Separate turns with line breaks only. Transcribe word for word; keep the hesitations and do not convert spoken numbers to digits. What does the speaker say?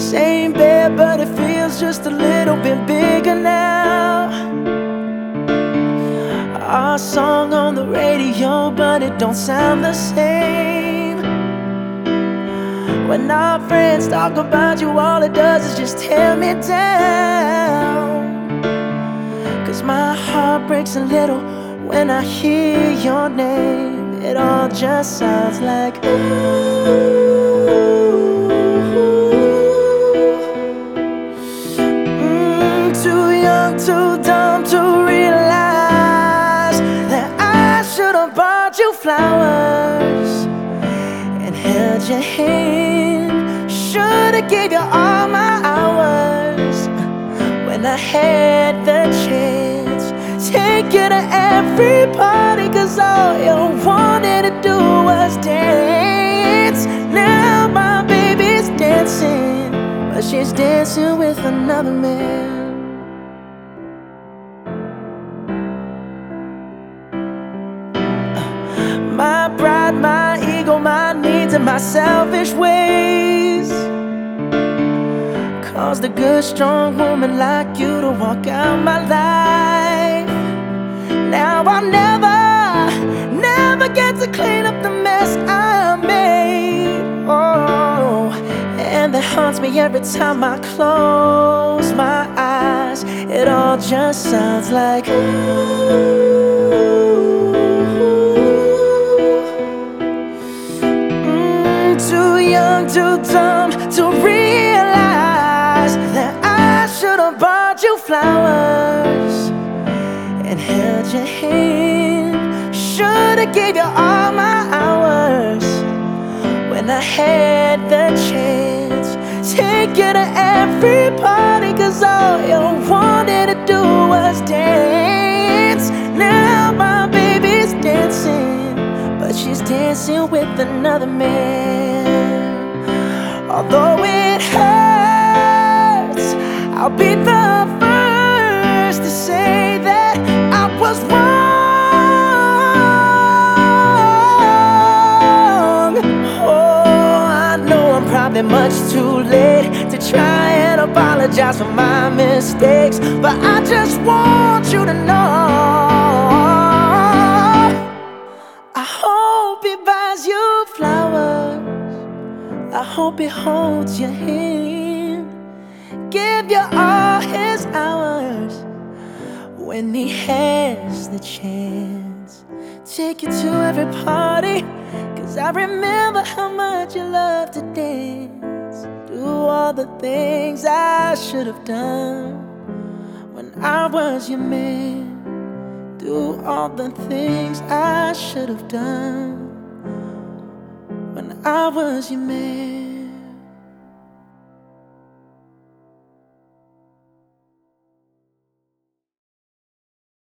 Same bed, but it feels just a little bit bigger now. Our song on the radio, but it don't sound the same. When our friends talk about you, all it does is just tear me down. Cause my heart breaks a little when I hear your name. It all just sounds like ooh. Mm, too young, too dumb to realize that I should've bought you flowers and held your hand. Should've gave you all my hours when I had the chance. Take you to every party, cause all you wanted to do was dance. Now my baby's dancing, but she's dancing with another man. My pride, my ego, my needs, and my selfish ways caused a good, strong woman like you to walk out my life. Now I'll never, never get to clean up the mess I made. Oh, and that haunts me every time I close my eyes. It all just sounds like ooh. Too young, too dumb to realize that I should've bought you flowers and held your hand. Should've gave you all my hours when I had the chance. Take you to every party, cause all you wanted to do was dance. Now my baby's dancing, but she's dancing with another man. Although it hurts, I'll be the first to say that I was wrong. Oh, I know I'm probably much too late to try and apologize for my mistakes, but I just want you to know I hope he buys you flowers. I hope he holds your hand, give you all his hours when he has the chance. Take you to every party, cause I remember how much you love to dance. Do all the things I should have done when I was your man. Do all the things I should have done when I was your man.